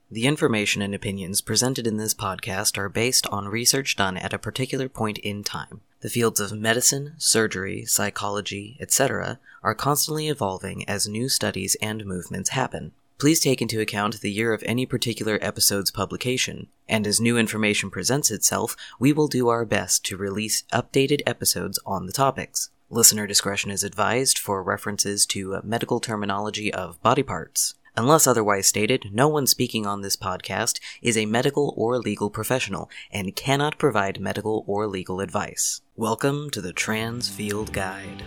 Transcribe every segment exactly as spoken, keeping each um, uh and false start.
The information and opinions presented in this podcast are based on research done at a particular point in time. The fields of medicine, surgery, psychology, et cetera are constantly evolving as new studies and movements happen. Please take into account the year of any particular episode's publication, and as new information presents itself, we will do our best to release updated episodes on the topics. Listener discretion is advised for references to medical terminology of body parts. Unless otherwise stated, no one speaking on this podcast is a medical or legal professional and cannot provide medical or legal advice. Welcome to the Trans Field Guide.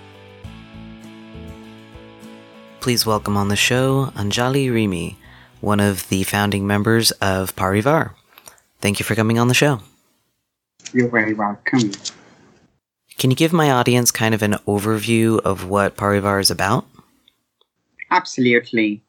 Please welcome on the show Anjali Rimi, one of the founding members of Parivar. Thank you for coming on the show. You're very welcome. Can you give my audience kind of an overview of what Parivar is about? Absolutely.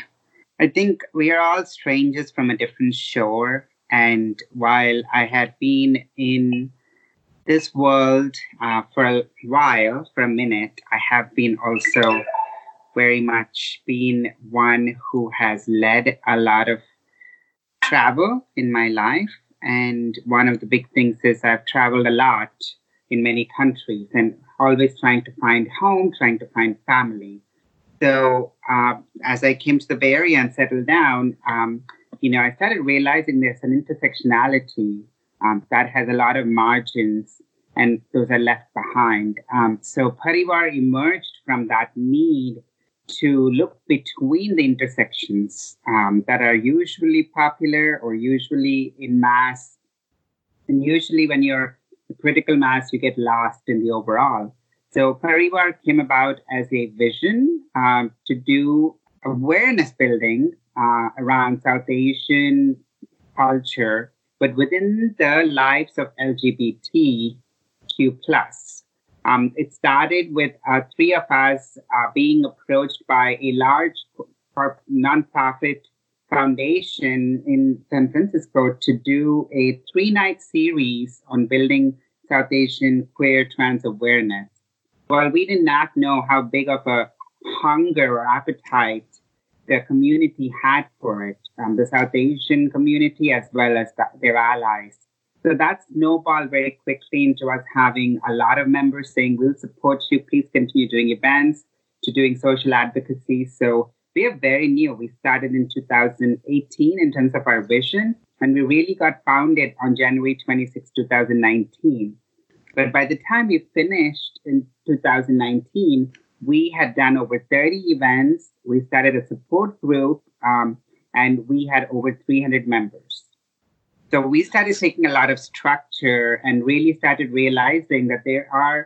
I think we are all strangers from a different shore. And while I had been in this world uh, for a while, for a minute, I have been also very much been one who has led a lot of travel in my life. And one of the big things is I've traveled a lot in many countries and always trying to find home, trying to find family. So uh, as I came to the Bay Area and settled down, um, you know, I started realizing there's an intersectionality um, that has a lot of margins, and those are left behind. Um, so Parivar emerged from that need to look between the intersections um, that are usually popular or usually in mass. And usually when you're a critical mass, you get lost in the overall. So Parivar came about as a vision um, to do awareness building uh, around South Asian culture, but within the lives of L G B T Q plus. Um, it started with uh, three of us uh, being approached by a large nonprofit foundation in San Francisco to do a three-night series on building South Asian queer trans awareness. Well, we did not know how big of a hunger or appetite the community had for it, um, the South Asian community as well as the, their allies. So that snowballed very quickly into us having a lot of members saying, we'll support you, please continue doing events, to doing social advocacy. So we are very new. We started in two thousand eighteen in terms of our vision, and we really got founded on January twenty-sixth, twenty nineteen. But by the time we finished in two thousand nineteen, we had done over thirty events. We started a support group, um, and we had over three hundred members. So we started taking a lot of structure and really started realizing that there are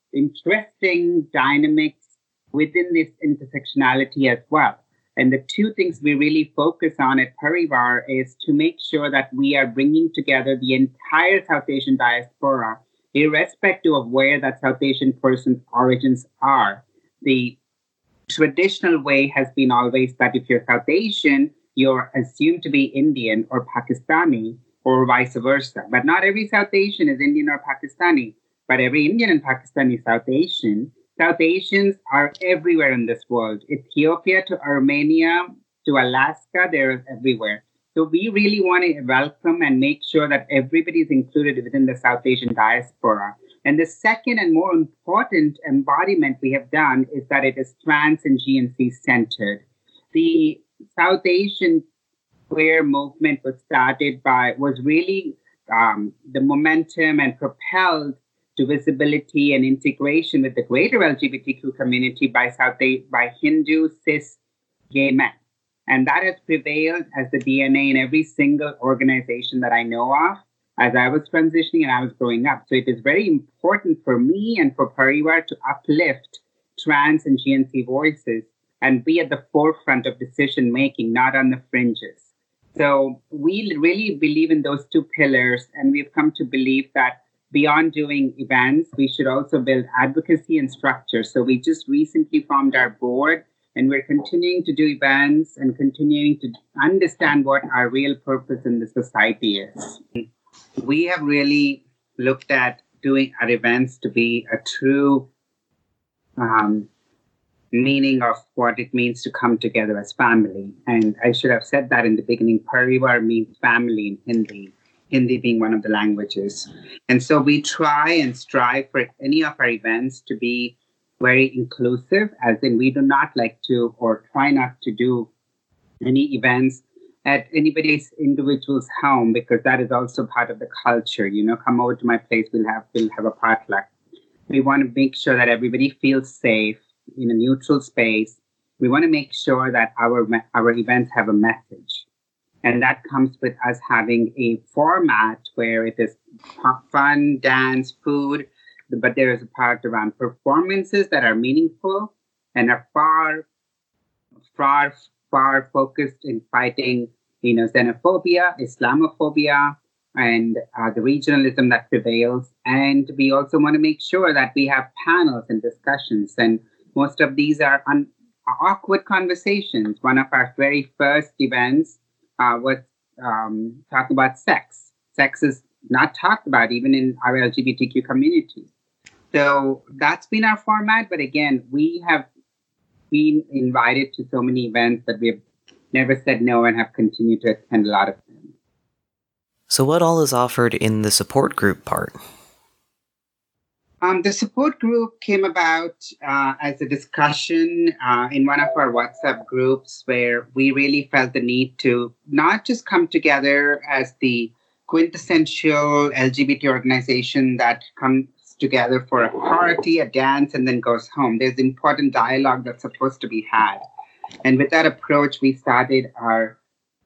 interesting dynamics within this intersectionality as well. And the two things we really focus on at Parivar is to make sure that we are bringing together the entire South Asian diaspora, irrespective of where that South Asian person's origins are. The traditional way has been always that if you're South Asian, you're assumed to be Indian or Pakistani or vice versa. But not every South Asian is Indian or Pakistani, but every Indian and Pakistani is South Asian. South Asians are everywhere in this world. Ethiopia to Armenia to Alaska, they're everywhere. So we really want to welcome and make sure that everybody is included within the South Asian diaspora. And the second and more important embodiment we have done is that it is trans and G N C centered. The South Asian queer movement was started by, was really um, the momentum and propelled to visibility and integration with the greater L G B T Q community by South by Hindu cis gay men. And that has prevailed as the D N A in every single organization that I know of as I was transitioning and I was growing up. So it is very important for me and for Parivar to uplift trans and G N C voices and be at the forefront of decision making, not on the fringes. So we really believe in those two pillars, and we've come to believe that beyond doing events, we should also build advocacy and structure. So we just recently formed our board, and we're continuing to do events and continuing to understand what our real purpose in the society is. We have really looked at doing our events to be a true um, meaning of what it means to come together as family. And I should have said that in the beginning. Parivar means family in Hindi, Hindi being one of the languages. And so we try and strive for any of our events to be very inclusive, as in we do not like to or try not to do any events at anybody's individual's home, because that is also part of the culture. You know, come over to my place, we'll have we'll have a potluck. We want to make sure that everybody feels safe in a neutral space. We want to make sure that our our events have a message, and that comes with us having a format where it is fun, dance, food, but there is a part around performances that are meaningful and are far, far, far focused in fighting, you know, xenophobia, Islamophobia, and uh, the regionalism that prevails. And we also want to make sure that we have panels and discussions. And most of these are un- awkward conversations. One of our very first events uh, was um, talking about sex. Sex is not talked about even in our L G B T Q community. So that's been our format. But again, we have been invited to so many events that we have never said no and have continued to attend a lot of them. So what all is offered in the support group part? Um, the support group came about uh, as a discussion uh, in one of our WhatsApp groups, where we really felt the need to not just come together as the quintessential L G B T organization that comes together for a party, a dance, and then goes home. There's important dialogue that's supposed to be had. And with that approach, we started our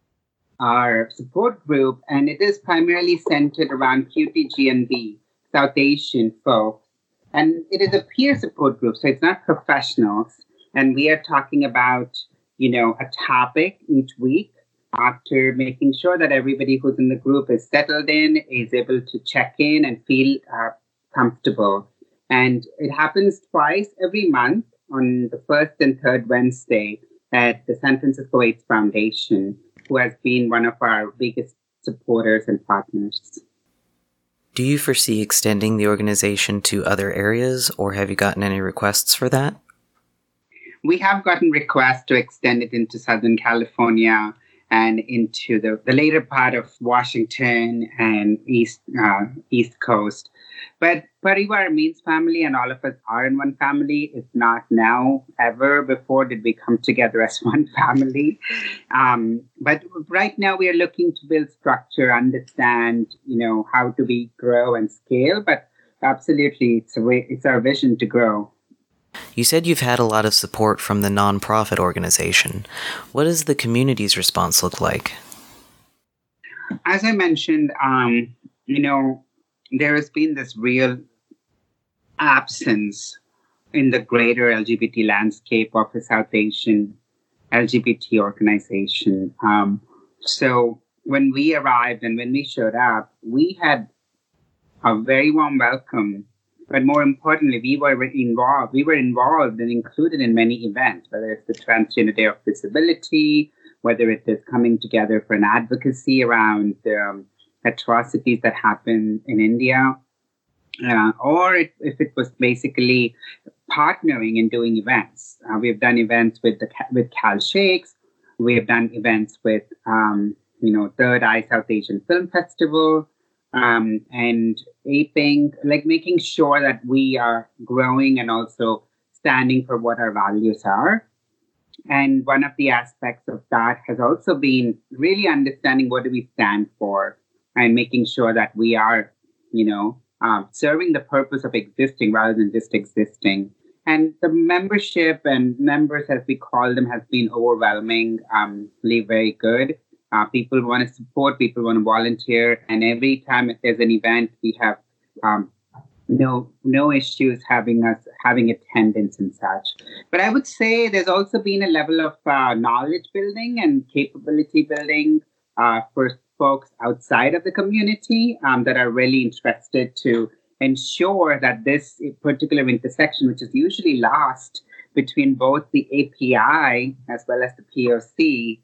our support group, and it is primarily centered around Q T G N B, South Asian folks. And it is a peer support group, so it's not professionals. And we are talking about, you know, a topic each week after making sure that everybody who's in the group is settled in, is able to check in and feel uh, comfortable. And it happens twice every month on the first and third Wednesday at the San Francisco AIDS Foundation, who has been one of our biggest supporters and partners. Do you foresee extending the organization to other areas, or have you gotten any requests for that? We have gotten requests to extend it into Southern California and into the, the later part of Washington and East uh, East Coast. But Parivar means family, and all of us are in one family. It's not now, ever before did we come together as one family. Um, but right now we are looking to build structure, understand, you know, how do we grow and scale. But absolutely, it's a way, it's our vision to grow. You said you've had a lot of support from the nonprofit organization. What does the community's response look like? As I mentioned, um, you know, there has been this real absence in the greater L G B T landscape of a South Asian L G B T organization. Um, so when we arrived and when we showed up, we had a very warm welcome. But more importantly, we were involved. We were involved and included in many events, whether it's the Transgender Day of Visibility, whether it is coming together for an advocacy around um, atrocities that happen in India, uh, or it, if it was basically partnering and doing events. Uh, we have done events with the with Cal Shakes. We have done events with um, you know Third Eye South Asian Film Festival. Um, and aping, like making sure that we are growing and also standing for what our values are. And one of the aspects of that has also been really understanding what do we stand for and making sure that we are, you know, um, serving the purpose of existing rather than just existing. And the membership and members, as we call them, has been overwhelmingly um, very good. Uh, people want to support, people want to volunteer, and every time if there's an event, we have um, no no issues having us having attendance and such. But I would say there's also been a level of uh, knowledge building and capability building uh, for folks outside of the community um, that are really interested to ensure that this particular intersection, which is usually lost between both the A P I as well as the P O C,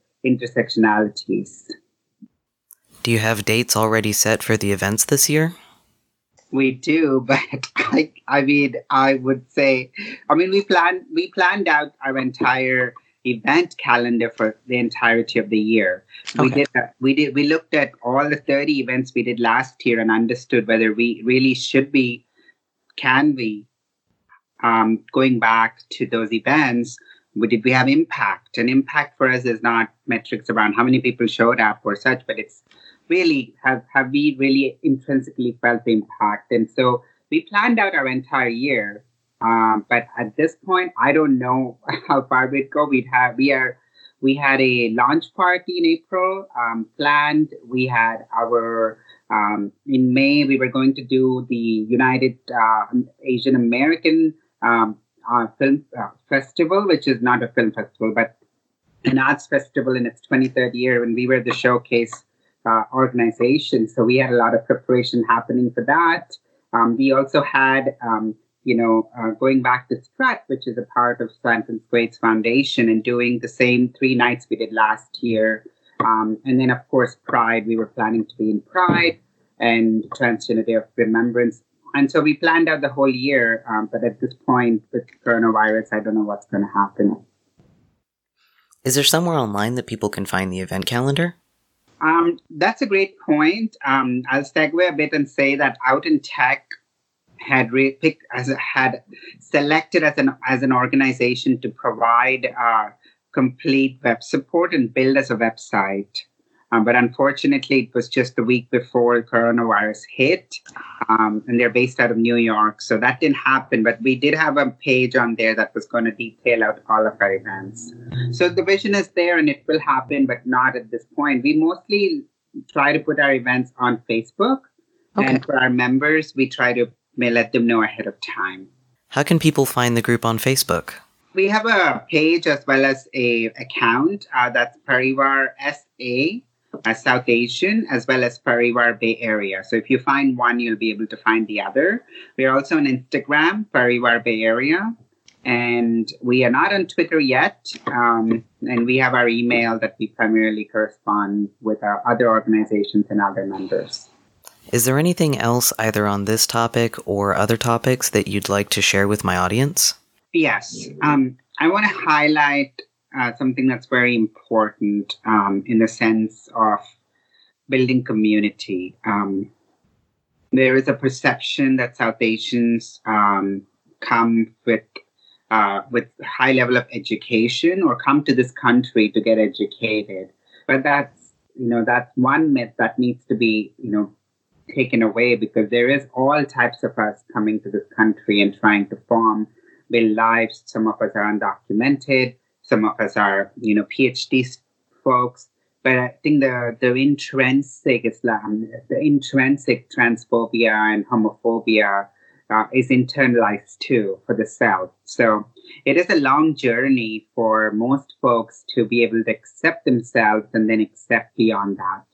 intersectionalities. Do you have dates already set for the events this year? We do, but I, I mean, I would say, I mean, we planned we planned out our entire event calendar for the entirety of the year. We Okay. did uh, we did we looked at all the thirty events we did last year and understood whether we really should be, can we, um, going back to those events. We, did we have impact? And impact for us is not metrics around how many people showed up or such, but it's really have, have we really intrinsically felt the impact? And so we planned out our entire year. Um, but at this point, I don't know how far we'd go. We'd have we are we had a launch party in April um, planned. We had our um, in May we were going to do the United uh, Asian American um, uh, Film uh, Festival, which is not a film festival, but an arts festival in its twenty-third year, and we were the showcase uh, organization. So we had a lot of preparation happening for that. Um, we also had, um, you know, uh, going back to Strat, which is a part of San Francisco AIDS Foundation, and doing the same three nights we did last year. Um, and then, of course, Pride. We were planning to be in Pride and Transgender Day of Remembrance. And so we planned out the whole year. Um, but at this point, with coronavirus, I don't know what's going to happen. Is there somewhere online that people can find the event calendar? Um, that's a great point. Um, I'll segue a bit and say that Out in Tech had re- picked as a, had selected as an as an organization to provide uh, complete web support and build as a website. Um, but unfortunately, it was just the week before coronavirus hit, um, and they're based out of New York, so that didn't happen. But we did have a page on there that was going to detail out all of our events. So the vision is there, and it will happen, but not at this point. We mostly try to put our events on Facebook, Okay. and for our members, we try to may let them know ahead of time. How can people find the group on Facebook? We have a page as well as a account uh, that's Parivar S A, uh, South Asian, as well as Parivar Bay Area. So if you find one, you'll be able to find the other. We are also on Instagram, Parivar Bay Area, and we are not on Twitter yet. Um, and we have our email that we primarily correspond with our other organizations and other members. Is there anything else either on this topic or other topics that you'd like to share with my audience? Yes. Um, I want to highlight uh, something that's very important um, in the sense of building community. Um, there is a perception that South Asians um, come with uh, with high level of education or come to this country to get educated. But that's, you know, that's one myth that needs to be, you know, taken away, because there is all types of us coming to this country and trying to form, build lives. Some of us are undocumented. Some of us are, you know, PhD folks. But I think the the intrinsic Islam, the intrinsic transphobia and homophobia uh, is internalized too for the South. So it is a long journey for most folks to be able to accept themselves and then accept beyond that.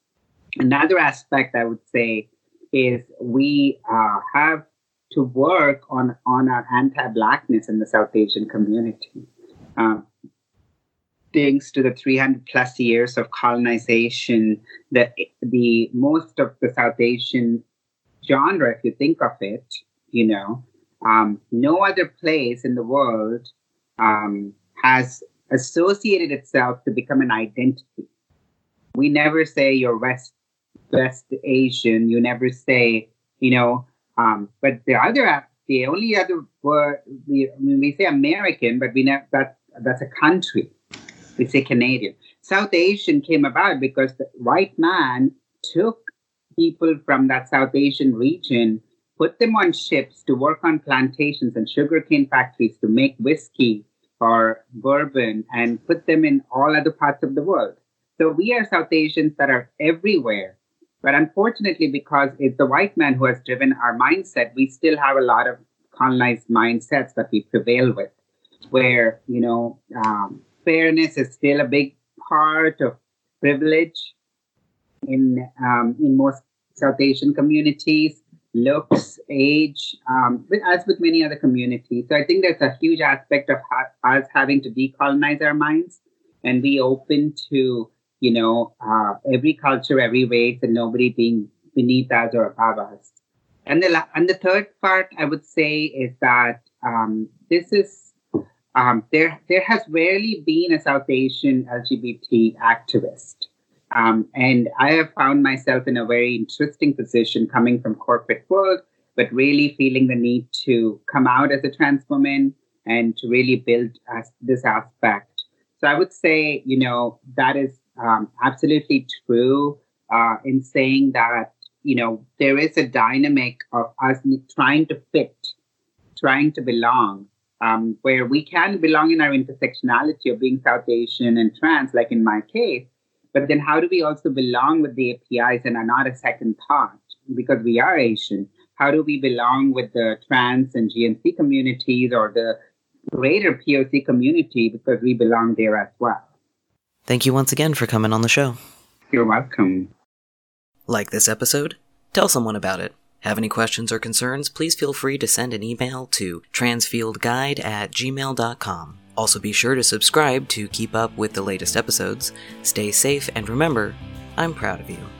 Another aspect I would say is we uh, have to work on, on our anti-Blackness in the South Asian community. Um, thanks to the three hundred plus years of colonization, the, the most of the South Asian genre, if you think of it, you know, um, no other place in the world um, has associated itself to become an identity. We never say you're West West Asian. You never say, you know, um, but the other, the only other word, we, I mean, we say American, but we never, that, that's a country. We say Canadian. South Asian came about because the white man took people from that South Asian region, put them on ships to work on plantations and sugarcane factories to make whiskey or bourbon and put them in all other parts of the world. So we are South Asians that are everywhere. But unfortunately, because it's the white man who has driven our mindset, we still have a lot of colonized mindsets that we prevail with, where, you know, um, fairness is still a big part of privilege in um, in most South Asian communities, looks, age, um, as with many other communities. So I think there's a huge aspect of ha- us having to decolonize our minds and be open to, you know, uh, every culture, every race, and nobody being beneath us or above us. And the, la- and the third part I would say is that um, this is, um, there, there has rarely been a South Asian L G B T activist. Um, and I have found myself in a very interesting position coming from corporate world, but really feeling the need to come out as a trans woman and to really build uh, this aspect. So I would say, you know, that is um, absolutely true uh, in saying that, you know, there is a dynamic of us trying to fit, trying to belong, um, where we can belong in our intersectionality of being South Asian and trans, like in my case. But then how do we also belong with the A P Is and are not a second thought because we are Asian? How do we belong with the trans and G N C communities or the greater P O C community because we belong there as well? Thank you once again for coming on the show. You're welcome. Like this episode? Tell someone about it. Have any questions or concerns? Please feel free to send an email to transfieldguide at gmail dot com. Also be sure to subscribe to keep up with the latest episodes. Stay safe, and remember, I'm proud of you.